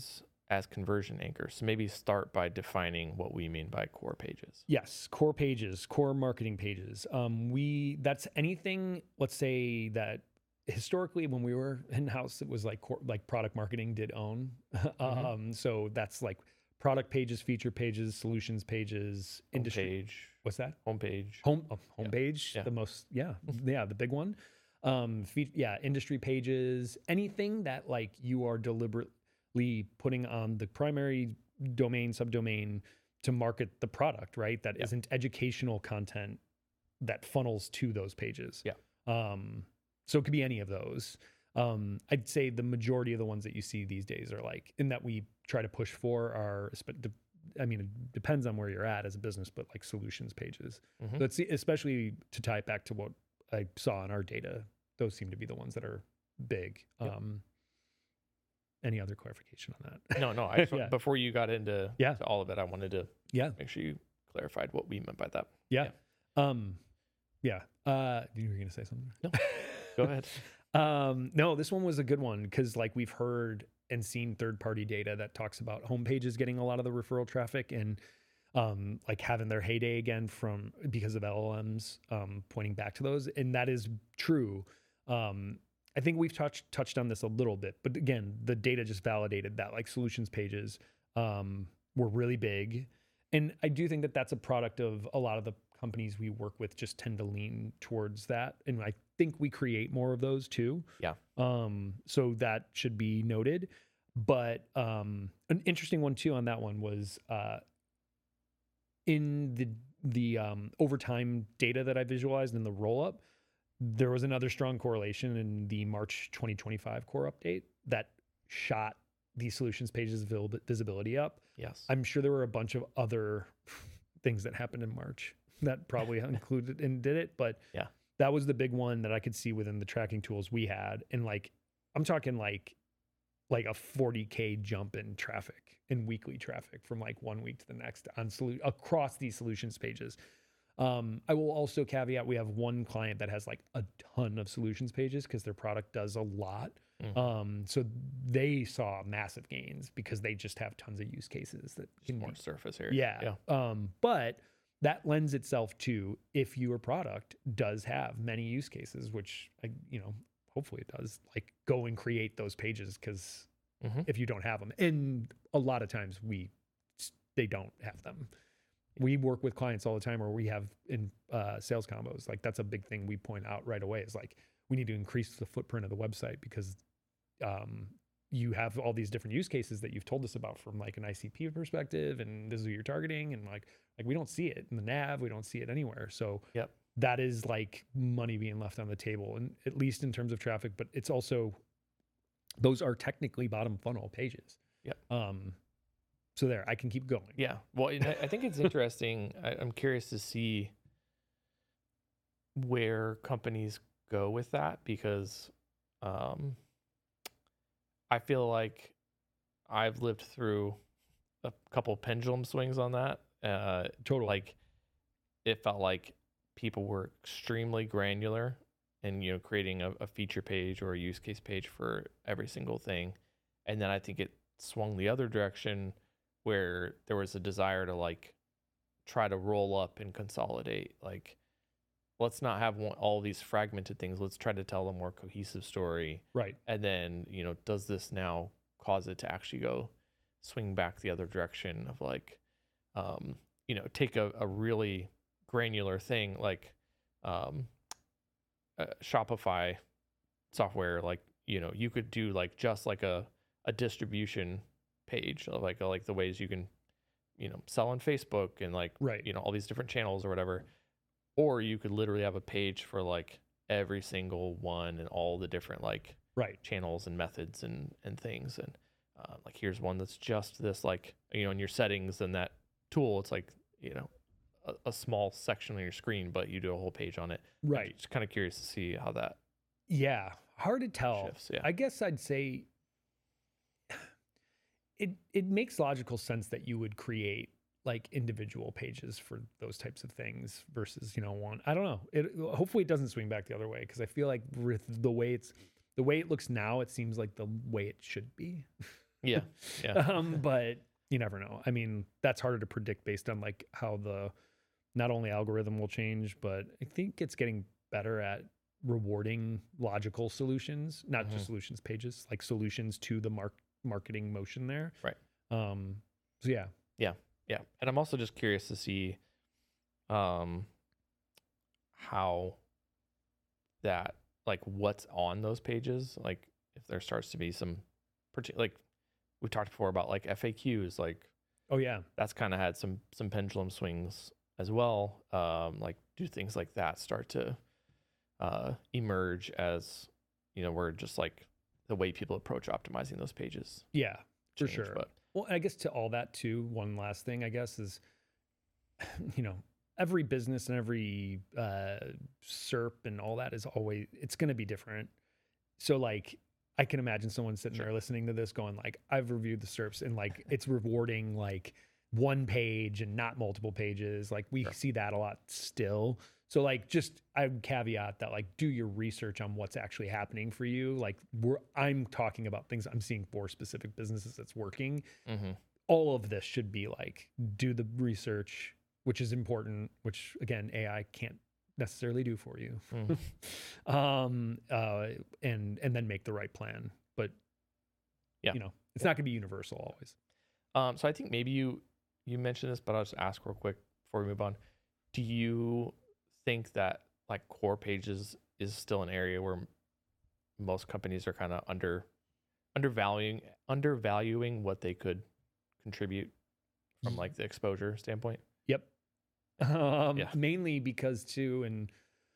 [SPEAKER 1] as conversion anchors. So maybe start by defining what we mean by core pages.
[SPEAKER 2] Yes, core pages, core marketing pages. That's anything. Let's say that historically, when we were in house, it was like product marketing did own. So that's like product pages, feature pages, solutions pages, industry.
[SPEAKER 1] Homepage.
[SPEAKER 2] What's that?
[SPEAKER 1] Homepage.
[SPEAKER 2] Homepage.
[SPEAKER 1] Yeah.
[SPEAKER 2] The most. Yeah, the big one. Industry pages. Anything that like you are deliberately putting on the primary domain, subdomain to market the product, right? That isn't educational content that funnels to those pages.
[SPEAKER 1] Yeah.
[SPEAKER 2] So it could be any of those. I'd say the majority of the ones that you see these days are like, in that we try to push for are, I mean, it depends on where you're at as a business, but like solutions pages. So it's, especially to tie it back to what I saw in our data, those seem to be the ones that are big.
[SPEAKER 1] Yep.
[SPEAKER 2] Any other clarification on that?
[SPEAKER 1] No. I just, before you got into to all of it, I wanted to make sure you clarified what we meant by that.
[SPEAKER 2] Yeah. You were going to say something?
[SPEAKER 1] No. Go ahead.
[SPEAKER 2] No, this one was a good one because like we've heard and seen third-party data that talks about homepages getting a lot of the referral traffic and like having their heyday again because of LLMs, pointing back to those. And that is true. I think we've touched on this a little bit, but again, the data just validated that like solutions pages were really big. And I do think that that's a product of a lot of the companies we work with just tend to lean towards that. And I think we create more of those too.
[SPEAKER 1] Yeah.
[SPEAKER 2] So that should be noted. But an interesting one too on that one was in the overtime data that I visualized in the roll-up, there was another strong correlation in the March 2025 core update that shot the solutions pages visibility up.
[SPEAKER 1] Yes.
[SPEAKER 2] I'm sure there were a bunch of other things that happened in March that probably included and did it, but that was the big one that I could see within the tracking tools we had. And like, I'm talking like a 40K jump in traffic, in weekly traffic from like 1 week to the next across these solutions pages. I will also caveat, we have one client that has like a ton of solutions pages because their product does a lot. So they saw massive gains because they just have tons of use cases that can
[SPEAKER 1] more surface area.
[SPEAKER 2] Yeah. But that lends itself to if your product does have many use cases, which, hopefully it does, like go and create those pages because if you don't have them, and a lot of times they don't have them. We work with clients all the time, or we have in sales combos. Like that's a big thing we point out right away is like, we need to increase the footprint of the website because you have all these different use cases that you've told us about from like an ICP perspective, and this is who you're targeting. And like we don't see it in the nav. We don't see it anywhere. So that is like money being left on the table, and at least in terms of traffic, but it's also, those are technically bottom funnel pages. So there, I can keep going.
[SPEAKER 1] Yeah. Well, I think it's interesting. I'm curious to see where companies go with that because I feel like I've lived through a couple pendulum swings on that.
[SPEAKER 2] Totally.
[SPEAKER 1] Like it felt like people were extremely granular and, creating a feature page or a use case page for every single thing. And then I think it swung the other direction where there was a desire to like try to roll up and consolidate. Like, let's not have all these fragmented things. Let's try to tell a more cohesive story.
[SPEAKER 2] Right.
[SPEAKER 1] And then, does this now cause it to actually go swing back the other direction of like, take a really granular thing like Shopify software. Like, you could do like just like a distribution page of like the ways you can sell on Facebook and like all these different channels or whatever, or you could literally have a page for like every single one and all the different like channels and methods and things, and like here's one that's just this, like in your settings and that tool it's like a small section on your screen, but you do a whole page on it. Just kind of curious to see how that
[SPEAKER 2] hard to tell
[SPEAKER 1] shifts.
[SPEAKER 2] I guess I'd say it makes logical sense that you would create like individual pages for those types of things versus, one. I don't know. Hopefully it doesn't swing back the other way, because I feel like with the way it looks now, it seems like the way it should be.
[SPEAKER 1] Yeah. Yeah.
[SPEAKER 2] But you never know. I mean, that's harder to predict based on like how the not only algorithm will change, but I think it's getting better at rewarding logical solutions, not just solutions pages, like solutions to the marketing motion there.
[SPEAKER 1] Right.
[SPEAKER 2] So yeah.
[SPEAKER 1] Yeah. Yeah. And I'm also just curious to see how that, like, what's on those pages, like if there starts to be some like we talked before about like FAQs, like
[SPEAKER 2] Oh yeah.
[SPEAKER 1] that's kind of had some pendulum swings as well. Like, do things like that start to emerge as, we're just like the way people approach optimizing those pages
[SPEAKER 2] Yeah, for
[SPEAKER 1] change?
[SPEAKER 2] sure.
[SPEAKER 1] But
[SPEAKER 2] Well, I guess to all that too, one last thing I guess is, every business and every SERP and all that is always, it's going to be different. So like, I can imagine someone sitting there listening to this going like, I've reviewed the SERPs and like, it's rewarding like one page and not multiple pages. Like we see that a lot still. So like, just I would caveat that like, do your research on what's actually happening for you. Like I'm talking about things I'm seeing for specific businesses that's working. All of this should be like, do the research, which is important, which again, AI can't necessarily do for you. And then make the right plan. But
[SPEAKER 1] yeah,
[SPEAKER 2] it's not gonna be universal always.
[SPEAKER 1] So I think maybe you mentioned this, but I'll just ask real quick before we move on. Do you think that like core pages is still an area where most companies are kind of undervaluing what they could contribute from like the exposure standpoint?
[SPEAKER 2] Yep. Mainly because too, and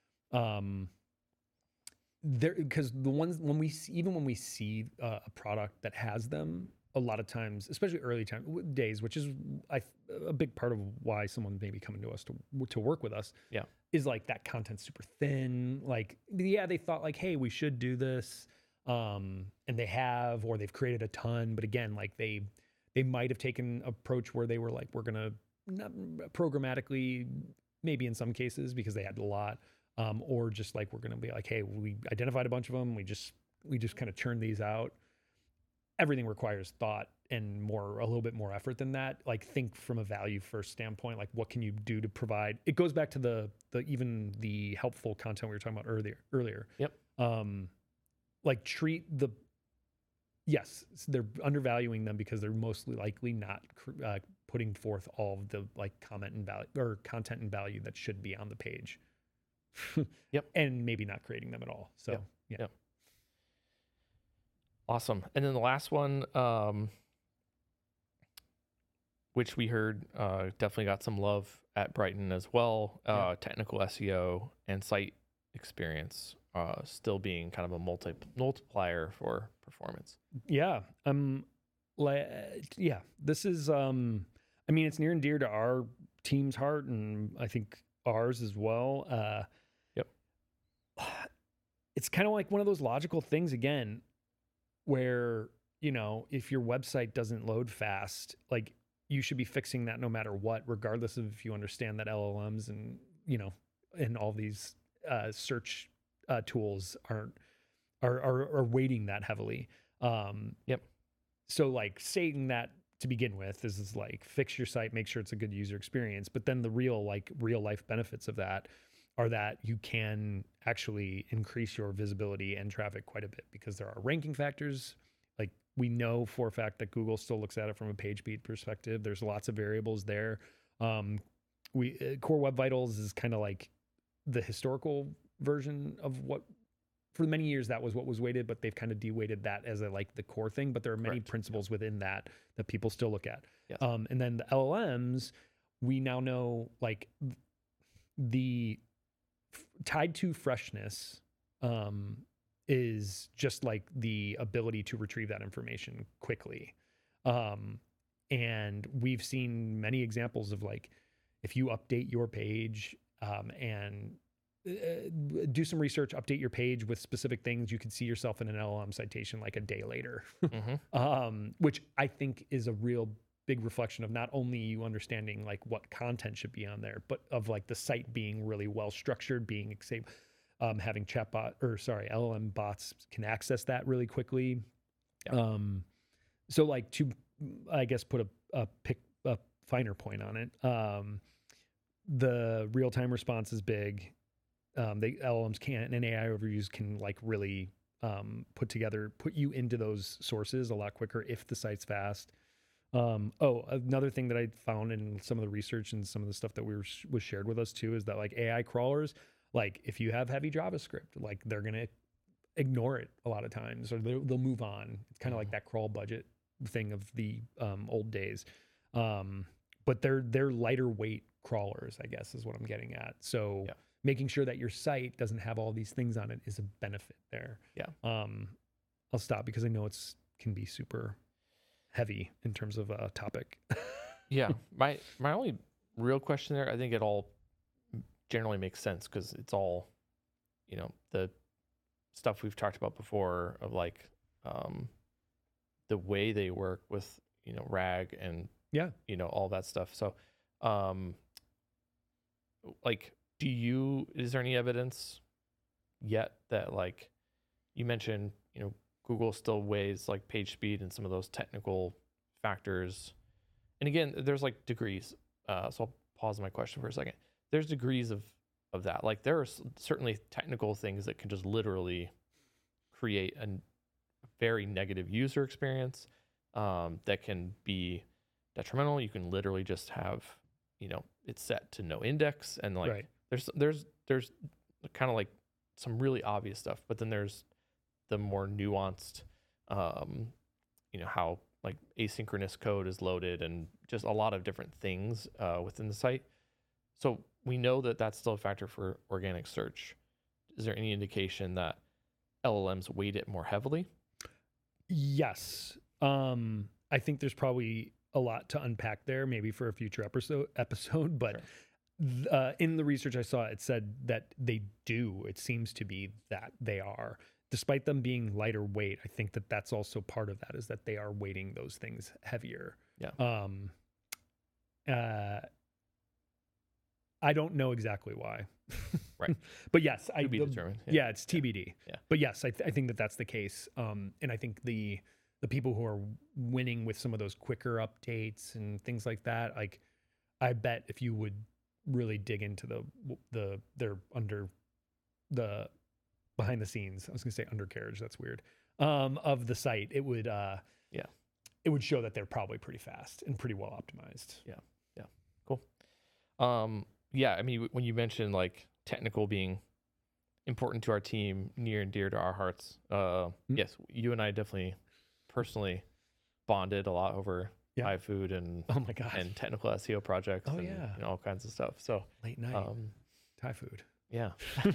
[SPEAKER 2] there, because the ones when we see, even when we see a product that has them, a lot of times, especially early days, which is a big part of why someone may be coming to us to work with us.
[SPEAKER 1] Yeah.
[SPEAKER 2] Is like that content's super thin. Like, yeah, they thought like, hey, we should do this. And they have, or they've created a ton, but again, like they might have taken an approach where they were like, we're going to not programmatically, maybe in some cases because they had a lot, or just like, we're going to be like, hey, we identified a bunch of them. We just kind of churned these out. Everything requires thought and a little bit more effort than that. Like think from a value first standpoint, like what can you do to provide, it goes back to even the helpful content we were talking about earlier.
[SPEAKER 1] Yep.
[SPEAKER 2] Like yes, they're undervaluing them because they're mostly likely not putting forth all of the like comment and value or content and value that should be on the page.
[SPEAKER 1] Yep.
[SPEAKER 2] And maybe not creating them at all. So yeah.
[SPEAKER 1] Yep. Awesome. And then the last one, which we heard definitely got some love at Brighton as well. Technical SEO and site experience still being kind of a multiplier for performance.
[SPEAKER 2] Yeah. This is, I mean, it's near and dear to our team's heart and I think ours as well.
[SPEAKER 1] Yep.
[SPEAKER 2] It's kind of like one of those logical things again, where, if your website doesn't load fast, like you should be fixing that no matter what, regardless of if you understand that LLMs and, and all these search tools are weighting that heavily.
[SPEAKER 1] Yep.
[SPEAKER 2] So like saying that to begin with is like fix your site, make sure it's a good user experience. But then the real life benefits of that are that you can actually increase your visibility and traffic quite a bit because there are ranking factors. Like we know for a fact that Google still looks at it from a page speed perspective. There's lots of variables there. Core Web Vitals is kind of like the historical version of what, for many years that was what was weighted, but they've kind of de-weighted that as the core thing. But there are many principles within that people still look at.
[SPEAKER 1] Yes.
[SPEAKER 2] And then the LLMs, we now know like the tied to freshness is just like the ability to retrieve that information quickly. And we've seen many examples of like, if you update your page and do some research, update your page with specific things, you could see yourself in an LLM citation like a day later, which I think is a real big reflection of not only you understanding like what content should be on there, but of like the site being really well structured, being having LLM bots can access that really quickly. So like to, I guess, put a finer point on it. The real-time response is big. The LLMs can, and AI overviews can like really put you into those sources a lot quicker if the site's fast. Another thing that I found in some of the research and some of the stuff that was shared with us too is that like AI crawlers, like if you have heavy JavaScript, like they're gonna ignore it a lot of times, or they'll move on. It's kind of like that crawl budget thing of the old days. But they're lighter weight crawlers, I guess, is what I'm getting at. So making sure that your site doesn't have all these things on it is a benefit there.
[SPEAKER 1] Yeah.
[SPEAKER 2] I'll stop because I know can be super heavy in terms of a topic.
[SPEAKER 1] Yeah. My only real question there, I think it all generally makes sense because it's all, the stuff we've talked about before of like the way they work with, RAG and, all that stuff. So, like, is there any evidence yet that like you mentioned, Google still weighs like page speed and some of those technical factors. And again, there's like degrees. So I'll pause my question for a second. There's degrees of that. Like there are certainly technical things that can just literally create a very negative user experience that can be detrimental. You can literally just have, it's set to no index, and like there's kind of like some really obvious stuff, but then there's the more nuanced, how like asynchronous code is loaded and just a lot of different things within the site. So we know that that's still a factor for organic search. Is there any indication that LLMs weight it more heavily?
[SPEAKER 2] Yes. I think there's probably a lot to unpack there, maybe for a future episode, but in the research I saw, it said that they do. It seems to be that they are. Despite them being lighter weight, I think that that's also part of that, is that they are weighting those things heavier.
[SPEAKER 1] Yeah.
[SPEAKER 2] I don't know exactly why.
[SPEAKER 1] Right.
[SPEAKER 2] But yes,
[SPEAKER 1] to be determined.
[SPEAKER 2] Yeah, it's TBD.
[SPEAKER 1] Yeah.
[SPEAKER 2] But yes, I think that that's the case. And I think the people who are winning with some of those quicker updates and things like that, like I bet if you would really dig into they're under the behind the scenes, I was gonna say undercarriage, that's weird, of the site, it would it would show that they're probably pretty fast and pretty well optimized.
[SPEAKER 1] Yeah. Cool. I mean, when you mentioned like technical being important to our team, near and dear to our hearts, yes, you and I definitely personally bonded a lot over Thai food and
[SPEAKER 2] oh my god,
[SPEAKER 1] and technical SEO projects and all kinds of stuff. So
[SPEAKER 2] late night Thai food.
[SPEAKER 1] Yeah.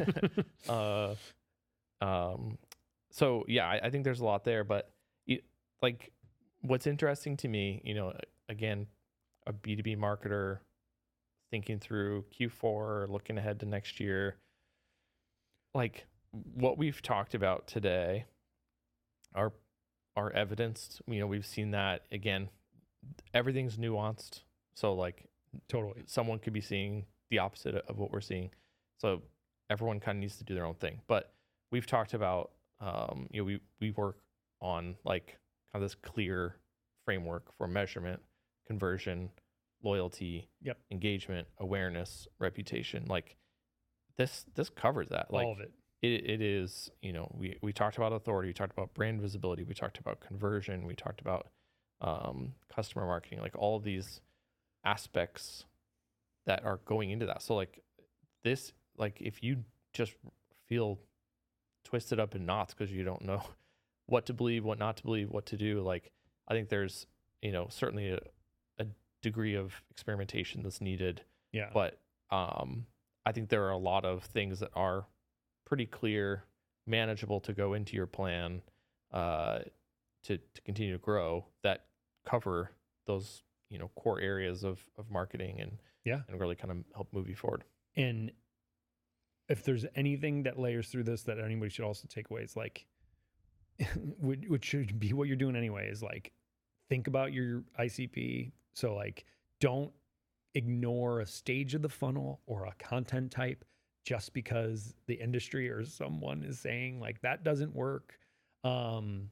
[SPEAKER 1] So yeah, I think there's a lot there, but like what's interesting to me, again, a B2B marketer thinking through Q4, looking ahead to next year, like what we've talked about today are evidenced. We've seen that again, everything's nuanced. So like
[SPEAKER 2] totally
[SPEAKER 1] someone could be seeing the opposite of what we're seeing. So everyone kind of needs to do their own thing. But we've talked about, we work on like kind of this clear framework for measurement, conversion, loyalty, engagement, awareness, reputation. Like this covers that. Like
[SPEAKER 2] all of it.
[SPEAKER 1] It is, we talked about authority, we talked about brand visibility, we talked about conversion, we talked about customer marketing, like all of these aspects that are going into that. So like this, like if you just feel twisted up in knots because you don't know what to believe, what not to believe, what to do, like I think there's, certainly a degree of experimentation that's needed.
[SPEAKER 2] Yeah.
[SPEAKER 1] But I think there are a lot of things that are pretty clear, manageable to go into your plan to continue to grow that cover those, core areas of marketing and really kind of help move you forward.
[SPEAKER 2] And if there's anything that layers through this that anybody should also take away, is like, which should be what you're doing anyway, is like, think about your ICP. So like, don't ignore a stage of the funnel or a content type just because the industry or someone is saying like that doesn't work.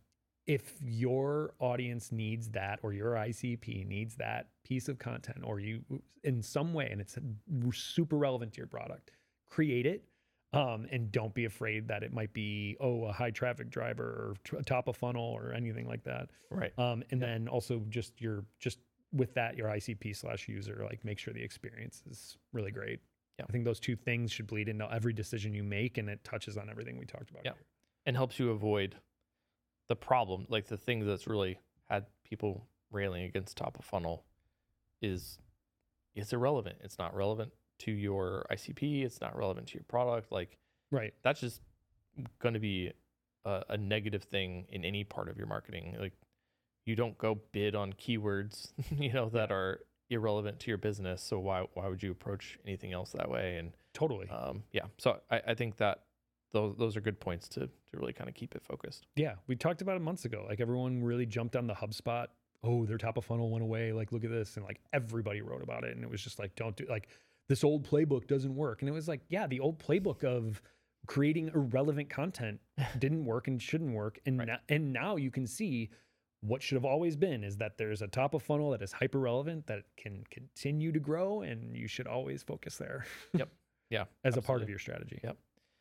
[SPEAKER 2] if your audience needs that, or your ICP needs that piece of content, or you in some way, and it's super relevant to your product, create it. And don't be afraid that it might be, a high traffic driver or top of funnel or anything like that.
[SPEAKER 1] Right.
[SPEAKER 2] And then also just with that, your ICP/user, like make sure the experience is really great.
[SPEAKER 1] Yeah.
[SPEAKER 2] I think those two things should bleed into every decision you make, and it touches on everything we talked about.
[SPEAKER 1] Yeah.
[SPEAKER 2] Here.
[SPEAKER 1] And helps you avoid the problem, like the thing that's really had people railing against top of funnel is irrelevant. It's not relevant to your ICP. It's not relevant to your product. Like,
[SPEAKER 2] right.
[SPEAKER 1] That's just going to be a negative thing in any part of your marketing. Like, you don't go bid on keywords, that are irrelevant to your business. So why would you approach anything else that way? And
[SPEAKER 2] totally.
[SPEAKER 1] So I think that those are good points to really kind of keep it focused.
[SPEAKER 2] Yeah. We talked about it months ago. Like, everyone really jumped on the HubSpot. Oh, their top of funnel went away. Like, look at this. And like everybody wrote about it. And it was just like, don't do, like, this old playbook doesn't work. And it was like, yeah, the old playbook of creating irrelevant content didn't work and shouldn't work. And
[SPEAKER 1] right.
[SPEAKER 2] Now you can see what should have always been is that there's a top of funnel that is hyper relevant, that can continue to grow, and you should always focus there.
[SPEAKER 1] Yep. Yeah.
[SPEAKER 2] As a part of your strategy.
[SPEAKER 1] Yep.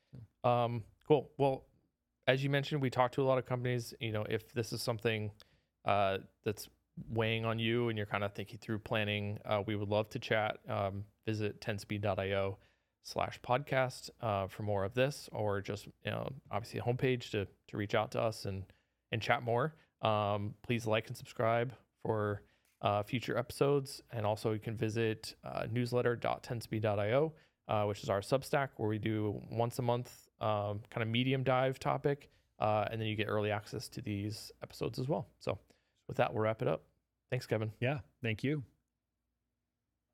[SPEAKER 1] Cool. Well, as you mentioned, we talked to a lot of companies. If this is something that's weighing on you and you're kind of thinking through planning, we would love to chat. Visit 10speed.io/podcast for more of this, or just obviously a homepage to reach out to us and chat more. Please like and subscribe for future episodes, and also you can visit newsletter.10speed.io, which is our Substack, where we do once a month kind of medium dive topic, and then you get early access to these episodes as well. So with that, we'll wrap it up. Thanks, Kevin.
[SPEAKER 2] Yeah, thank you.